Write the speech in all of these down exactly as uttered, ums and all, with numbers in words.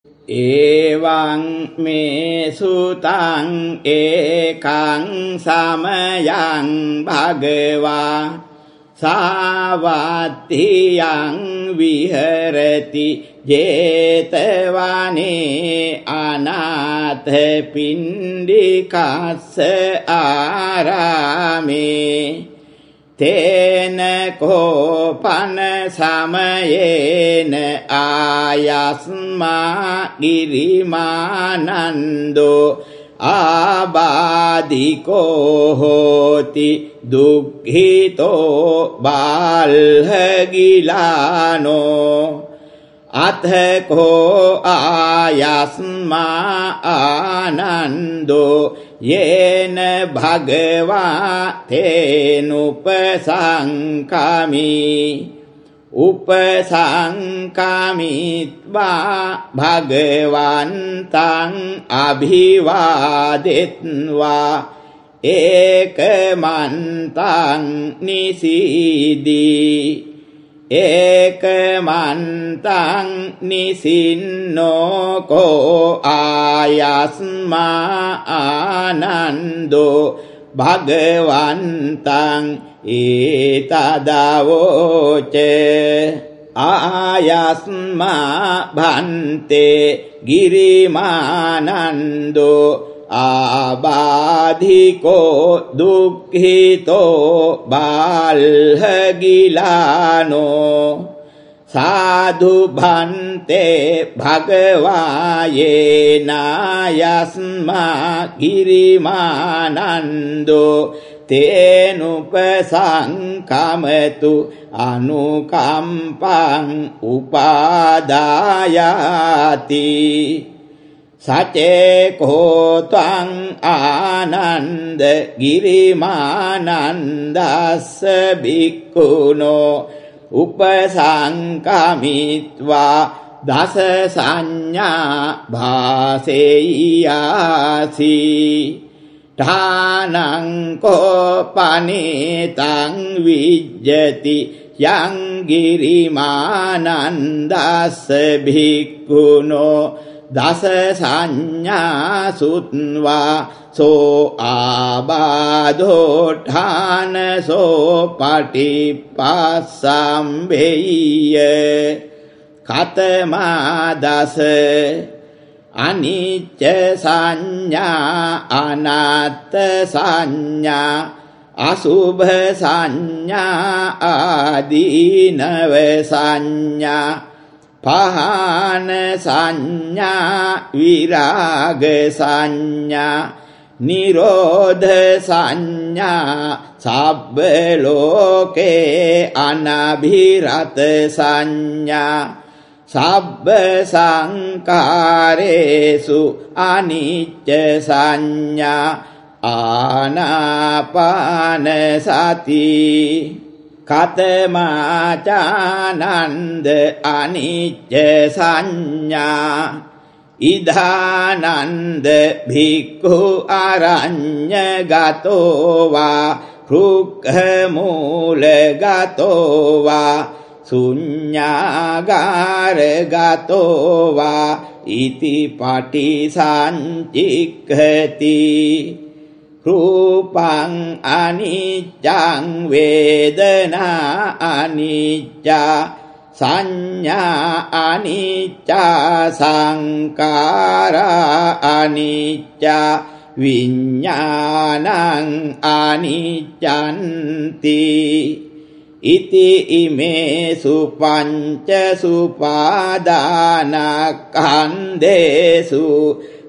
Evaං me sutaං ekaං samayaං bhagavā sāvattiyaං viharati jetavane anātha pindikassa ārāme tena kopana samayena ayasma girimanando abadiko hoti dukkito balhagilano athako ayasma anando yena bhagavā tenupasankami upasankamitva bhagavantaං abhivādetva ekamantaං nisidi ekamantaං nisinno ko ayasma anando bhagavantaං etadavoce ayasma bhante girimanando abadhiko dukkito balhagilano sadhu bhante bhagavā yena yasma girimanando tenupasankamatu anukampaං upadayati saceko tvaං ānanda girimanandassa bhikkhuno upasankamitva dasa saññā bhāseyāsi thānaං kopanitāං vijjati yaං girimanandassa bhikkhuno dasa saññā sutva so abādhoṭṭhāna so patippāssambeయ్య katamā dasa anicca saññā anatta saññā asubha saññā adīnava saññā pahana saññā virāga saññā nirodha saññā sabba loke anabhirata saññā sabba saṅkāresu anicca saññā ānāpāna sati katamācānanda anicca saññā idhānanda bhikkhu arañña gato vā rukhamūla gato vā suññāgāra gato vā iti patisañcikkati rūpaṃ aniccaṃ vedanā anicca saññā anicca saṅkārā anicca viññānaṃ aniccanti iti imesu panca supādānakkhandesu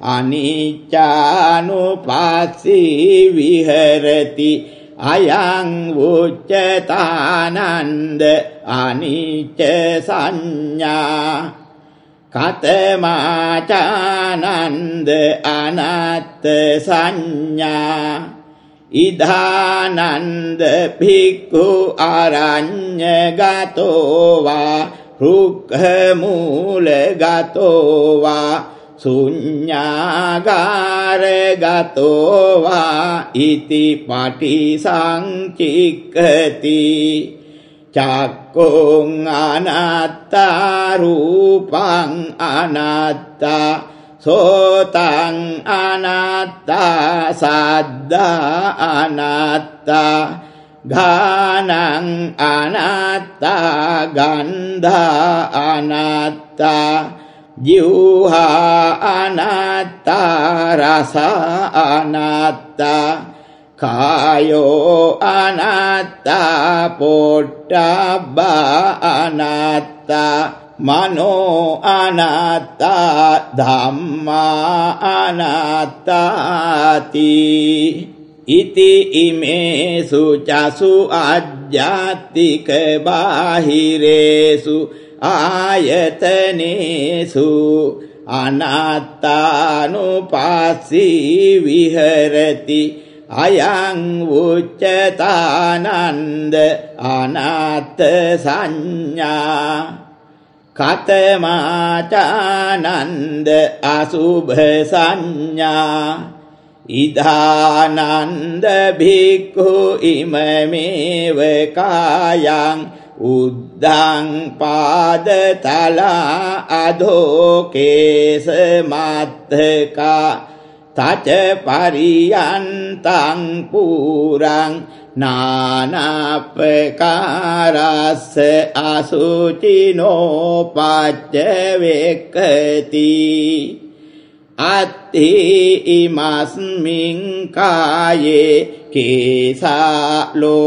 aniccanupassī viharati ayaṃ vuccatānanda anicca saññā katamācānanda anatta saññā idhānanda bhikkhu arañña gato vā rukhamūla gato vā suññāgāra gato vā iti patisaṅcikkati චක්කුං අනාත්තා රූපං අනාත්තා සෝතං අනාත්තා සද්දා අනාත්තා ඝානං අනාත්තා ගන්ධා අනාත්තා ජීවහා අනාත්තා රස අනාත්තා කායෝ අනාත්තා පොට්ටබ්බ අනාත්තා මනෝ අනාත්තා ධම්මා අනාත්තාති ඉති ඉමේසු චසු අජ්ජාතික බාහිරේසු ආයතනේසු අනාත්තානුපස්සී විහෙරති අයං උච්චතානන්ද අනාත්ත සංඥා කතමාචානන්ද අසුභ සංඥා ඉදානන්ද භික්ඛු ඉමමේව කායං උද්ධං පාදතලා අධෝකේස මත්තකා තච පරියන්තං පුරං නානාපකාරස්ස අසුචිනෝ පච්චවෙක්කති අත්ථි ඉමස්මින් කායේ කේසා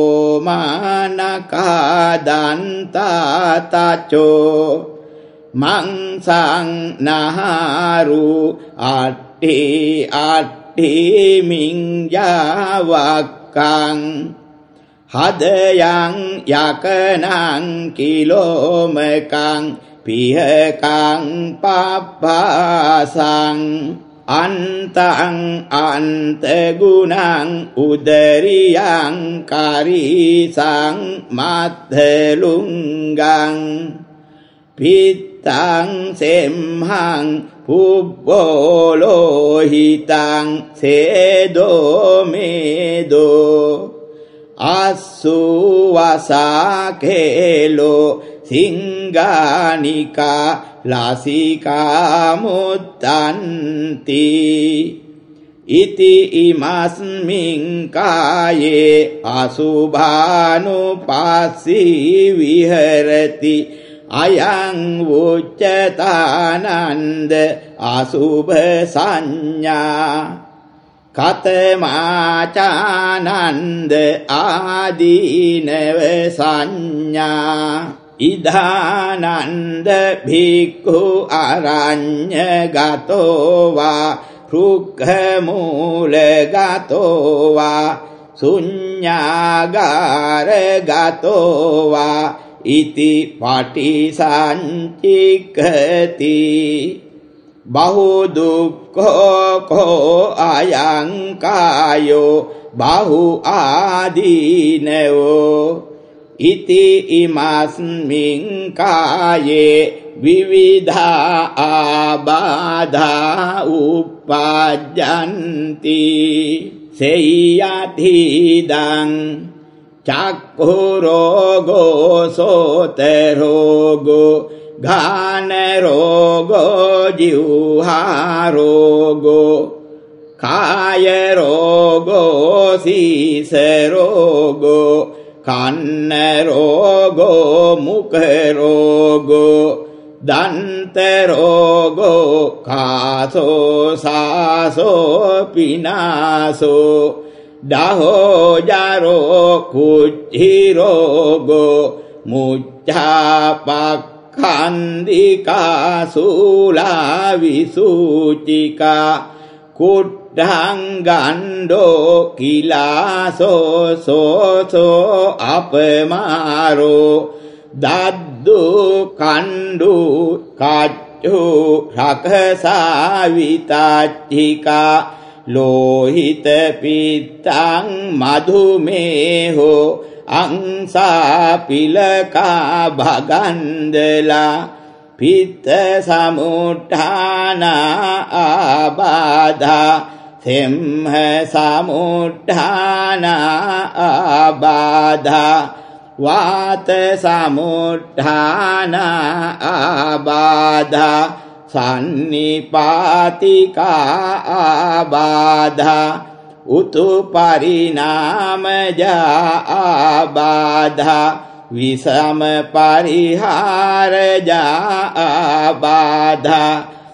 ලෝමානකා දන්තා තචෝ මංසං නහාරු අට්ඨි අට්ඨි මිඤ්ඤාවක්ඛං හදයන් යකනං කිලෝමකං පිහකං පප්පාසං අන්තං අන්ත ගුණං උදරියං කරීසං මත්තලුංගං පිත්තං සෙම්හං පුබ්බෝලෝහිතං සේදෝ මේදෝ අස්සුවසාකේලෝ සිංගානිකා ලාසිකා මුත්තන්ති ඉති ඉමස්මින් කායේ අසුභානුපස්සී විහෙරති අයං උච්චතානන්ද අසුභ සංඥා කතමාචානන්ද ආදීනව සංඥා ඉදානන්ද භික්ඛු අරඤ්ඤගතෝ වා රුක්ඛමූලගතෝ වා ශුඤ්ඤාගාරගතෝ වා ඉති පටිසංචික්ඛති බහු දුක්ඛෝ කෝ අයං කායෝ බහු ආදීනවෝ ඉති ඉමස්මින් කායේ විවිධා ආබාධා උප්පජ්ජන්ති සේයතිදං චක්ඛු රෝගෝ සෝත රෝගෝ ඝාන රෝගෝ ජීවහා රෝගෝ කාය රෝගෝ සීස රෝගෝ කන්න රෝගෝ මුඛ රෝගෝ දන්ත රෝගෝ කාසෝ සාසෝ පිනාසෝ දහෝ ජරෝ කුච්චි රෝගෝ මුච්ඡාපක් කන්දිකා සූලා විසූචිකා කුට්ඨං ගණ්ඩෝ කිලාසෝ සෝසෝ අපමාරෝ දද්දු කණ්ඩු කච්චු රකසාවිතාච්චිකා ලෝහිත පිත්තං මධුමේහෝ අංසා පිලකා භගන්දලා පිත්ත සමුට්ඨාන ආබාධා සෙම්හ සමුට්ඨාන ආබාධා වාත සමුත්ථාන ආබාධා සන්නිපාතිකා ආබාධා උතු පරිණාමජා ආබාධා විසම පරිහාරජා ආබාධා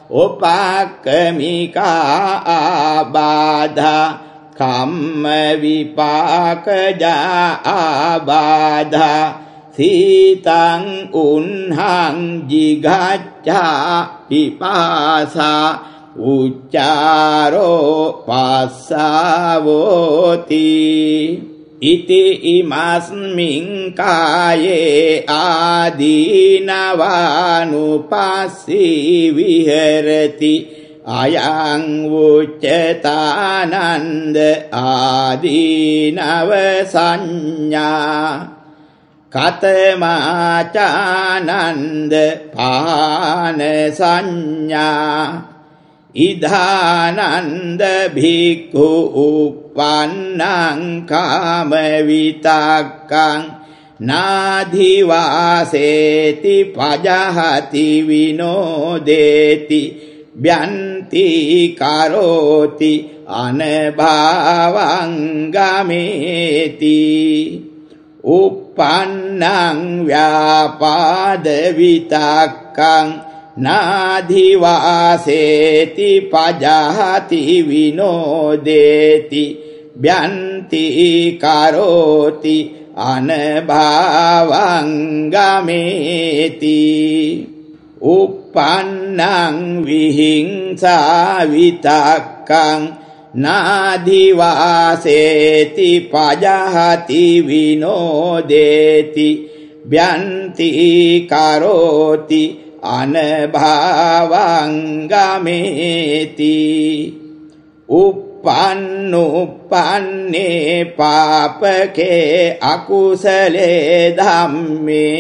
උපක්ඛමිකා ආබාධා කම්ම විපාකජා ආබාධා සීතං උන්හං ජිගච්ඡා පිපාසා උච්චාරෝ පස්සාවෝති ඉති ඉමස්මින් කායේ ආදීනවානුපස්සී විහෙරති අයං උච්චතානන්ද ආදීනව සංඥා කතමාචානන්ද පාන සංඥා ඉදානන්ද භික්ඛු uppannං කාම විතක්කං නාධිවාසේති පජහති විනෝදේති භ්‍යන්ති කරෝති අනභවං ගමේති uppannං ව්‍යාපාද විතක්කං නාධිවාසේති පජහති විනෝදේති භ්‍යන්ති කරෝති අනභවං ගමේති uppannං විහිංසා විතක්කං නාධිවාසේති පජහති විනෝදේති භ්‍යන්ති කරෝති අනභවං ගමේති uppannuppanනේ පාපකේ අකුසලේ ධම්මේ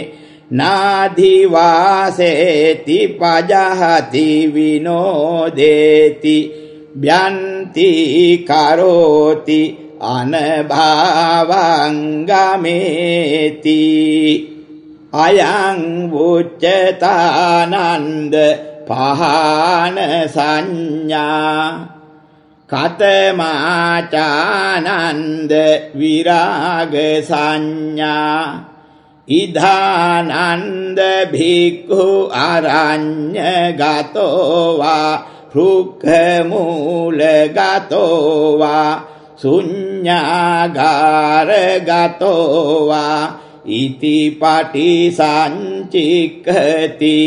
නාධිවාසේති පජහති විනෝදේති භ්‍යන්ති කරෝති අනභවං ගමේති අයං උච්චතානන්ද පහන සංඥා කතමාචානන්ද විරාග සංඥා ඉදානන්ද භික්ඛු අරඤ්ඤ ගතෝ වා රුක්ඛ මූල ගතෝ වා ශුඤ්ඤාගාර ගතෝ වා ඉති පටිසංචික්ඛති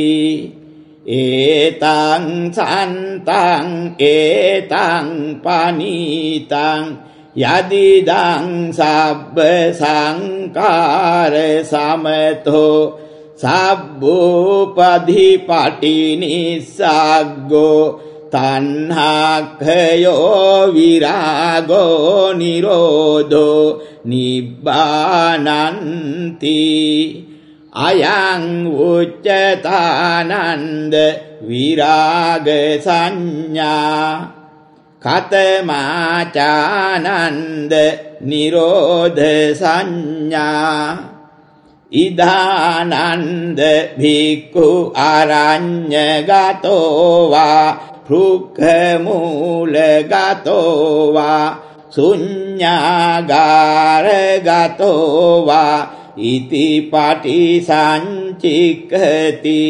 ඒතං සන්තං ඒතං පනීතං යදිදං සබ්බ සංකාර සමතෝ සබ්බෝපදීපටි නිස්සග්ගෝ තණ්හාඛයෝ විරාගෝ නිරෝධෝ නිබ්බානන්ති අයං උච්චතානන්ද විරාග සංඥා කතමාචානන්ද නිරෝධ සංඥා ඉදානන්ද භික්ඛු අරඤ්ඤ ගතෝ වා රුක්ඛ මූල ගතෝ වා ශුඤ්ඤාගාර ගතෝ වා ඉති පටිසංචික්ඛති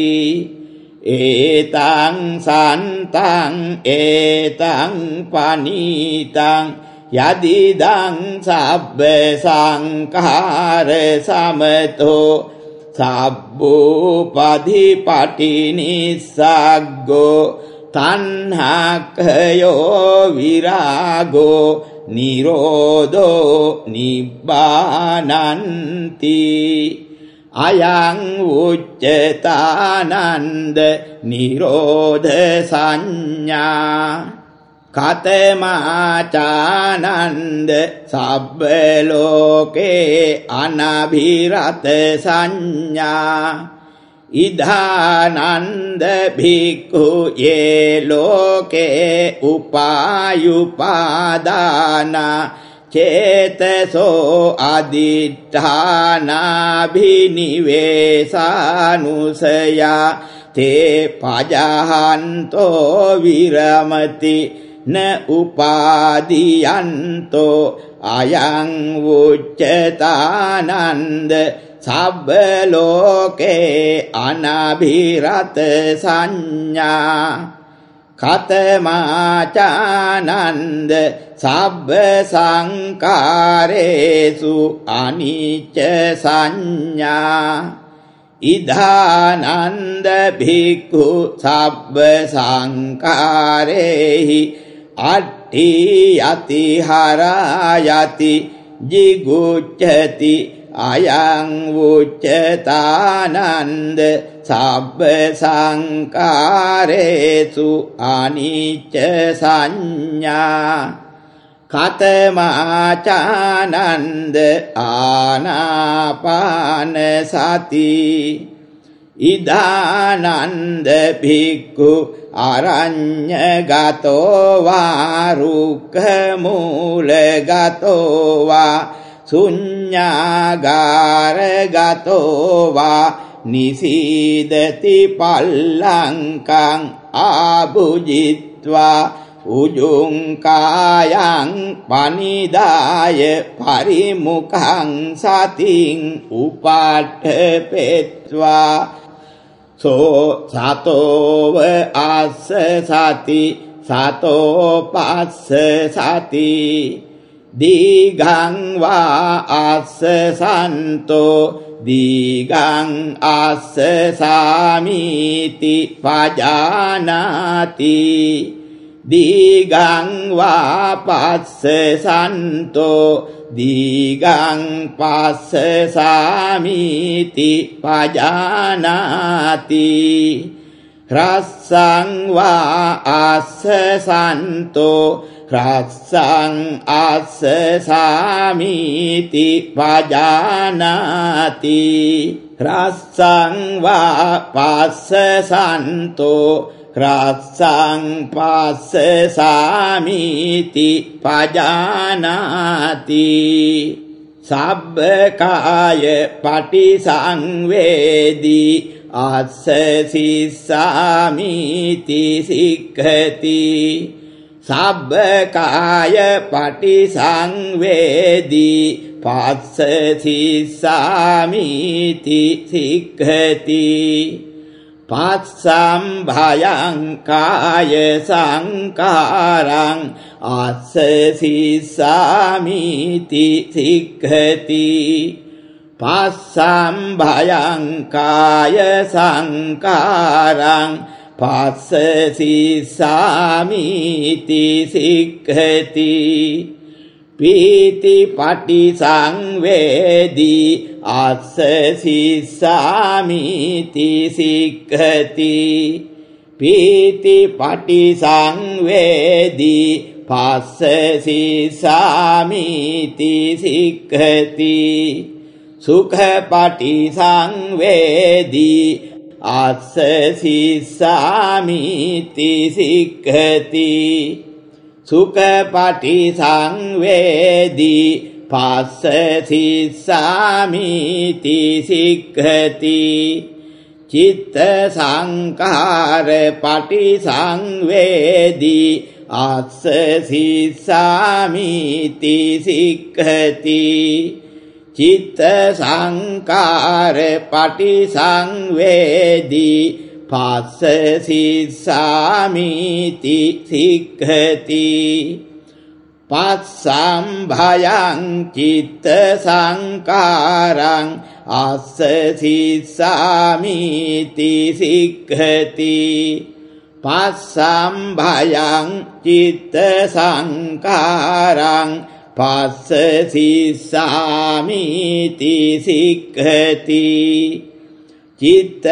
ඒතං සන්තං ඒතං පනීතං යදිදං සබ්බ සංඛාර සමතෝ සබ්බෝපදීපටි නිස්සග්ගෝ තණ්හාඛයෝ විරාගෝ නිරෝධෝ නිබ්බානන්ති අයං උච්චතානන්ද නිරෝධ සංඥා කතමාචානන්ද සබ්බ ලෝකේ අනභිරත සංඥා ඉදානන්ද භික්ඛු යේ ලෝකේ උපායුපාදාන චේතසෝ අදිඨානාභිනිවේසානුසයා තේ පජහන්තෝ විරමති න උපාදීයන්තෝ අයං උච්චතානන්ද සබ්බ ලෝකේ අනභිරත සංඥා කතමාචානන්ද සබ්බ සංකාරේසු අනිච්ච සංඥා ඉදානන්ද භික්ඛු සබ්බ සංකාරේහි අට්ඨි යති හරායති ජිගුච්ඡති අයං උච්චතානන්ද සබ්බ සංකාරේසු අනිච්ච සංඥා කතමාචානන්ද ආනාපාන සති ඉදානන්ද භික්ඛු අරඤ්ඤගතෝ වා රුක්ඛ මූලගතෝ වා ශුඤ්ඤාගාරගතෝ වා නිසීදති පල්ලංකං ආභුජිත්වා උජුං කායං පනිදාය පරිමුඛං සතින් උපාඨපෙත්වා සෝ සතෝව අස්ස සති සතෝ පස්ස සති දීඝං වා අස්ස සන්තෝ දීඝං අස්ස සාමීති පජානාති දීඝං වා පස්ස සන්තෝ දීඝං පස්ස සාමීති පජානාති රස්සං වා අස්ස සන්තෝ රස්සං අස්ස සාමීති පජානාති රස්සං වා පස්ස සන්තෝ රස්සං පස්ස සාමීති පජානාති සබ්බකාය පටිසංවේදී අස්ස සිස්සාමීති සික්ඛති සබ්බකාය පටිසංවේදී පස්ස සිස්සාමීති සික්ඛති පස්සම් භයං කාය සංකාරං අස්ස සිස්සාමීති සික්ඛති පස්සම් භයං කාය සංකාරං පස්ස සිස්සාමීති සික්ඛති පීති පටිසංවේදී අස්ස සිස්සාමීති සික්ඛති පීති පටිසංවේදී පස්ස සිස්සාමීති සික්ඛති සුඛ පටිසංවේදී අස්ස සිස්සාමීති සික්ඛති සුඛ පටිසංවේදී පස්ස සිස්සාමීති සික්ඛති චිත්ත සංඛාර පටිසංවේදී අස්ස සිස්සාමීති සික්ඛති චිත්ත සංඛාර පටිසංවේදී පස්ස සිස්සාමීති සික්ඛති පස්සම් භයං චිත්ත සංඛාරං අස්ස සිස්සාමීති සික්ඛති පස්සම් භයං චිත්ත සංඛාරං පස්ස සිස්සාමීති සික්ඛති චිත්ත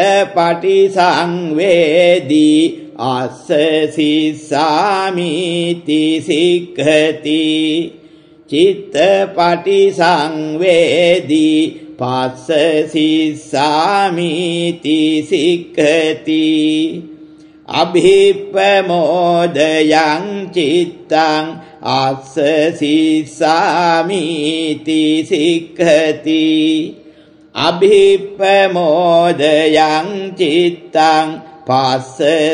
පටිසංවේදී අස්ස සිස්සාමීති සික්ඛති චිත්ත පටිසංවේදී පස්ස සිස්සාමීති සික්ඛති අභිප්පමෝදයං චිත්තං අස්ස සිස්සාමිති සික්ඛති අභිප්පමෝදයං චිත්තං පස්ස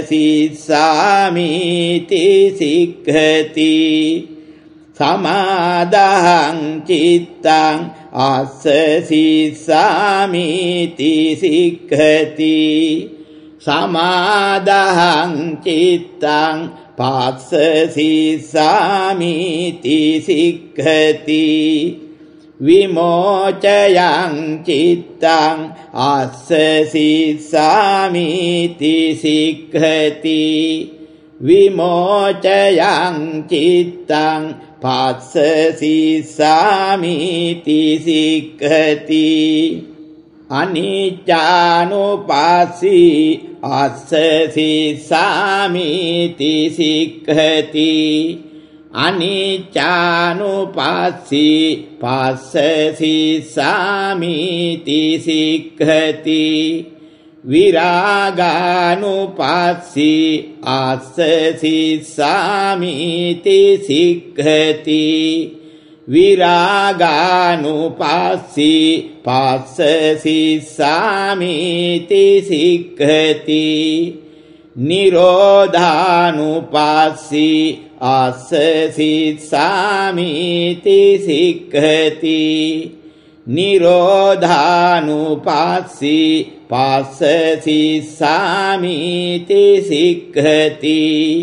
සිස්සාමිති සික්ඛති සමාදහං චිත්තං අස්ස සිස්සාමිති සික්ඛති සමාදහං චිත්තං පස්ස සිස්සාමිති සික්ඛති විමෝචයං චිත්තං අස්ස සිස්සාමිති සික්ඛති විමෝචයං චිත්තං පස්ස සිස්සාමිති සික්ඛති අනිච්චානුපස්සී අස්ස සිස්සාමිති සික්ඛති අනිච්චානුපස්සී පස්ස සිස්සාමිති සික්ඛති විරාගානුපස්සී අස්ස සිස්සාමිති සික්ඛති විරාගානුපස්සී පස්ස සිස්සාමිති සික්ඛති නිරෝධානුපස්සී අස්ස සිස්සාමිති සික්ඛති නිරෝධානුපස්සී පස්ස සිස්සාමිති සික්ඛති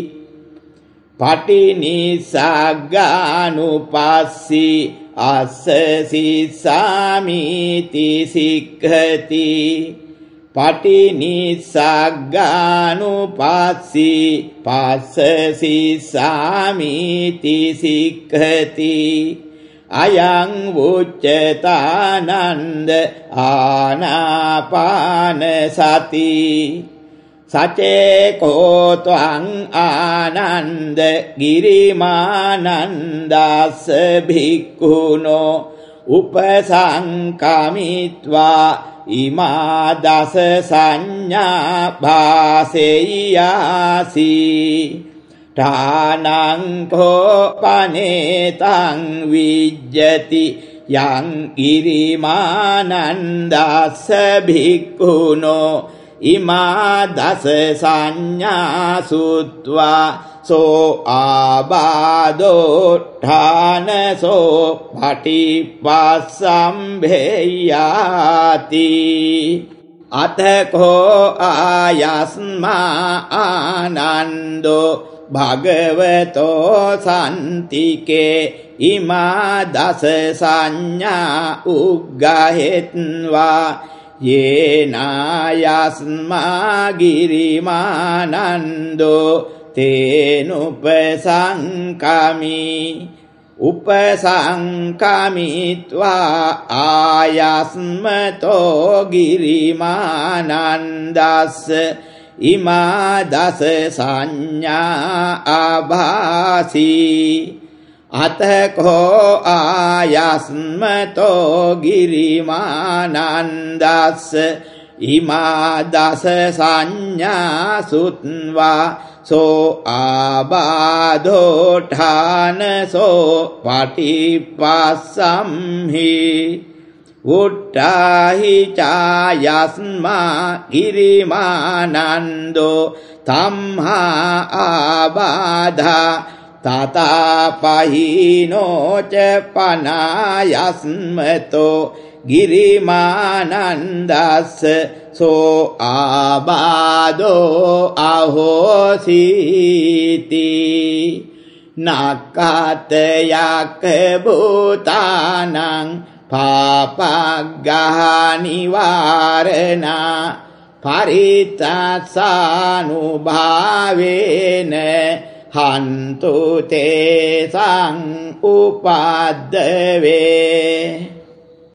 පටිනිස්සග්ගානුපස්සී අස්ස සිස්සාමිති සික්ඛති පටිනිස්සග්ගානුපස්සී පස්ස සිස්සාමිති සික්ඛති අයං වුච්චතානන්ද ආනාපාන සති සචේකෝ ත්වං ආනන්ද ගිරිමානන්දස්ස භික්ඛුනෝ උපසංකමිත්වා ඉමා දස සංඥා භාසෙය්‍යාසි ඨානං කෝ පනේතං විජ්ජති යං ගිරිමානන්දස්ස භික්ඛුනෝ ඉමා දස සංඥා සුත්වා සෝ ආබාධෝ ඨානසෝ පටිපස්සම්භේයාති අතකෝ ආයස්මා ආනන්දෝ භගවතෝ සන්තිකේ ඉමා දස සංඥා උග්ගහෙත්වා යේනායස්මා ගිරිමානන්දෝ තේනුපසංකමි උපසංකමිත්වා ආයස්මතෝ ගිරිමානන්දස්ස ඉමා දස සංඥා ආභාසී අතකෝ ආයස්මතෝ ගිරිමානන්දස්ස ඉමා දස සංඥා සුත්වා සෝ ආබාධෝ ඨානසෝ පටිපස්සම්හි උට්ඨාහි චායස්මා ගිරිමානන්දෝ තම්හා ආබාධා තතපහිනෝ ච පනායස්මතෝ ගිරිමානන්දස්ස සෝ ආබාධෝ අහෝසීති නක්ඛතයක් භූතානං පාපග්ගහනිවාරණා පරිත්‍යාසානුභාවේන හන්තු තේසං උපද්දවේ